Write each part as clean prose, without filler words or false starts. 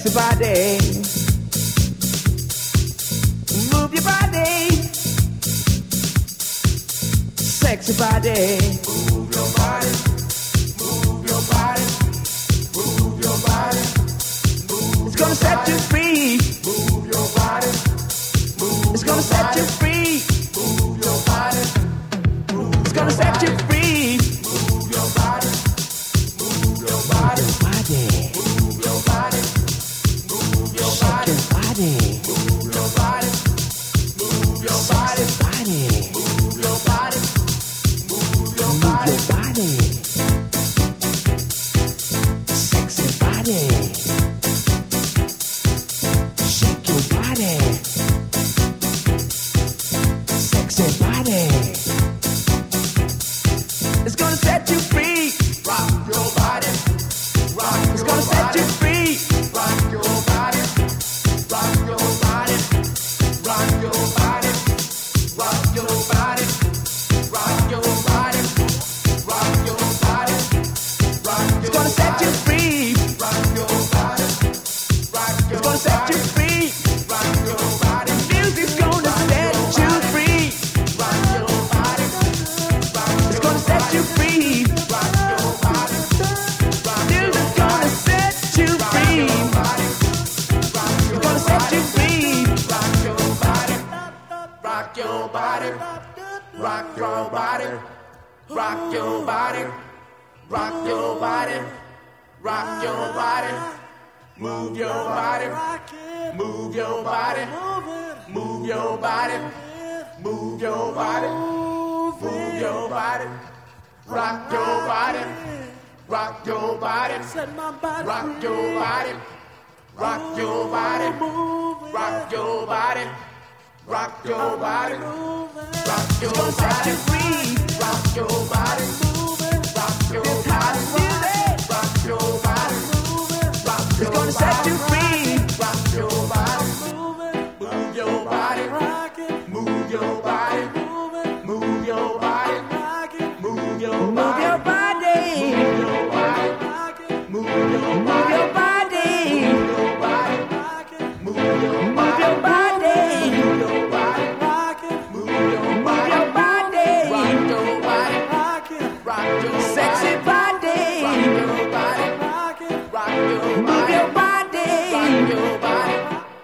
Sexy body. Move your body. Sexy body. Move your body. Move your body. Move your body. Move. It's gonna set you free. Move your body. Move. It's gonna set you free. Move your body. Move. It's gonna set you free. Move your body. Move your body. Move your body. Move your body. Move your body. Move your body. Move your body. Move your body. Sexy body. Shake your body. Sexy body. It's gonna set you free. Rock your body. Rock. It's gonna set you free. Rock your body. Rock your body. Rock your body. Rock your body. Rock your body. Rock your body. Rock your. It's gonna set you free. Rock your body. Rock your. It's gonna set you free. Rock your body. Music's gonna set you free. Rock your body. It's gonna set you free. Rock your body. Music's gonna set you free. It's gonna set you free. Rock your body. Rock your body. Rock your body. Rock your body. Rock your body. Rock your body. Move your body. Move your body. Move your body. Move your body. Move your body. Rock your body. Rock your body. Rock your body. Rock your body. Rock your body. Rock your body. Rock your body. Rock your body. Rock your body. Rock your body. It's gonna set you free. Rock your body. Move your body. Move your body. Move your body. Move your body. Move your body. Move your body. Move your body. Move your body. Move your body. Move your body. Rock your body. Rock your sexy body. Rock your body. Rock your move your body. Rock your body.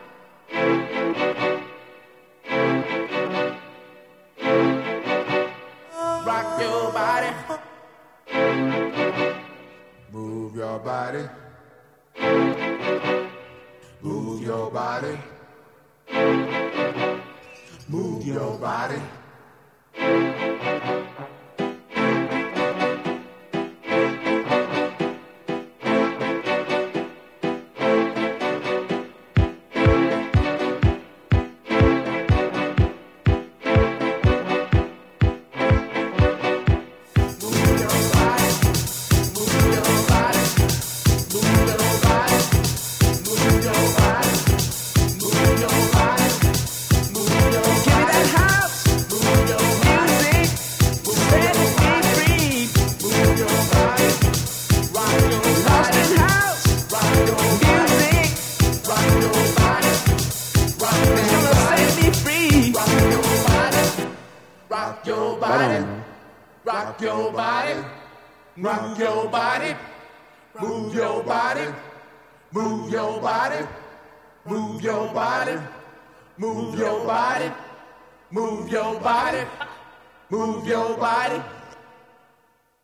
Rock your body. Move your body. Move your body. Move your body. Rock your body, rock your body, rock your body, move your body, move your body, move your body, move your body, move your body, move your body.